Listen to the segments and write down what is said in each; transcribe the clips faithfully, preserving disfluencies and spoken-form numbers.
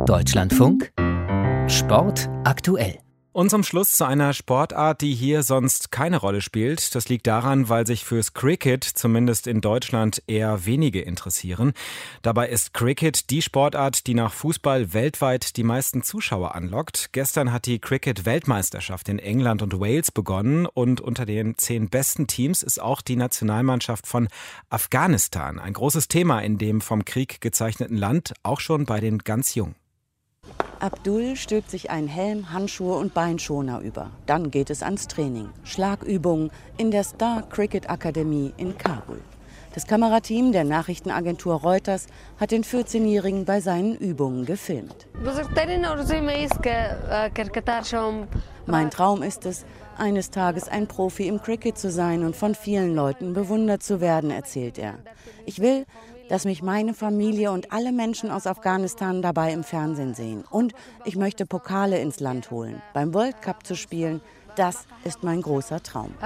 Deutschlandfunk Sport aktuell. Und zum Schluss zu einer Sportart, die hier sonst keine Rolle spielt. Das liegt daran, weil sich fürs Cricket zumindest in Deutschland eher wenige interessieren. Dabei ist Cricket die Sportart, die nach Fußball weltweit die meisten Zuschauer anlockt. Gestern hat die Cricket-Weltmeisterschaft in England und Wales begonnen und unter den zehn besten Teams ist auch die Nationalmannschaft von Afghanistan. Ein großes Thema in dem vom Krieg gezeichneten Land, auch schon bei den ganz Jungen. Abdul stülpt sich einen Helm, Handschuhe und Beinschoner über. Dann geht es ans Training. Schlagübungen in der Star Cricket Akademie in Kabul. Das Kamerateam der Nachrichtenagentur Reuters hat den vierzehnjährigen bei seinen Übungen gefilmt. Mein Traum ist es, eines Tages ein Profi im Cricket zu sein und von vielen Leuten bewundert zu werden, erzählt er. Ich will, dass mich meine Familie und alle Menschen aus Afghanistan dabei im Fernsehen sehen. Und ich möchte Pokale ins Land holen. Beim World Cup zu spielen, das ist mein großer Traum.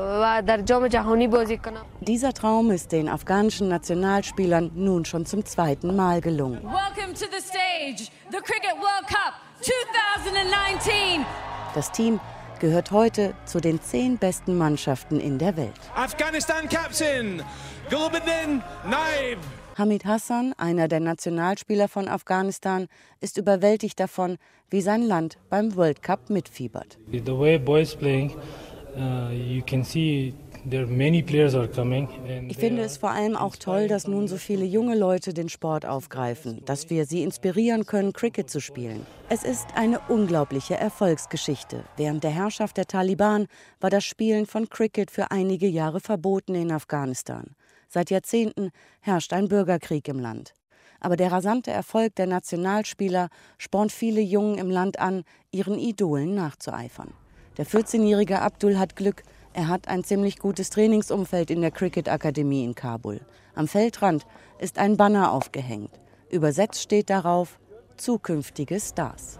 Dieser Traum ist den afghanischen Nationalspielern nun schon zum zweiten Mal gelungen. Welcome to the stage, the Cricket World Cup zwanzig neunzehn. Das Team gehört heute zu den zehn besten Mannschaften in der Welt. Afghanistan Captain Gulbuddin Naib. Hamid Hassan, einer der Nationalspieler von Afghanistan, ist überwältigt davon, wie sein Land beim World Cup mitfiebert. The way boys playing, uh, you can see there many players are coming. Ich finde es vor allem auch toll, dass nun so viele junge Leute den Sport aufgreifen, dass wir sie inspirieren können, Cricket zu spielen. Es ist eine unglaubliche Erfolgsgeschichte. Während der Herrschaft der Taliban war das Spielen von Cricket für einige Jahre verboten in Afghanistan. Seit Jahrzehnten herrscht ein Bürgerkrieg im Land. Aber der rasante Erfolg der Nationalspieler spornt viele Jungen im Land an, ihren Idolen nachzueifern. Der vierzehnjährige Abdul hat Glück. Er hat ein ziemlich gutes Trainingsumfeld in der Cricket-Akademie in Kabul. Am Feldrand ist ein Banner aufgehängt. Übersetzt steht darauf: zukünftige Stars.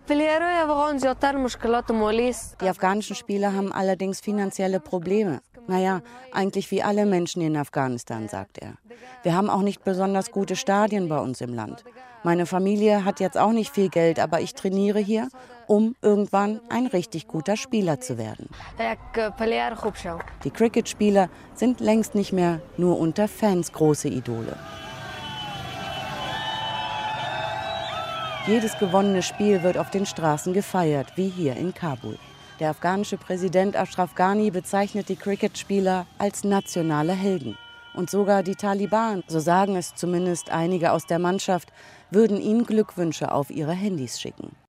Die afghanischen Spieler haben allerdings finanzielle Probleme. Naja, eigentlich wie alle Menschen in Afghanistan, sagt er. Wir haben auch nicht besonders gute Stadien bei uns im Land. Meine Familie hat jetzt auch nicht viel Geld, aber ich trainiere hier, um irgendwann ein richtig guter Spieler zu werden. Die Cricket-Spieler sind längst nicht mehr nur unter Fans große Idole. Jedes gewonnene Spiel wird auf den Straßen gefeiert, wie hier in Kabul. Der afghanische Präsident Ashraf Ghani bezeichnet die Cricketspieler als nationale Helden. Und sogar die Taliban, so sagen es zumindest einige aus der Mannschaft, würden ihnen Glückwünsche auf ihre Handys schicken.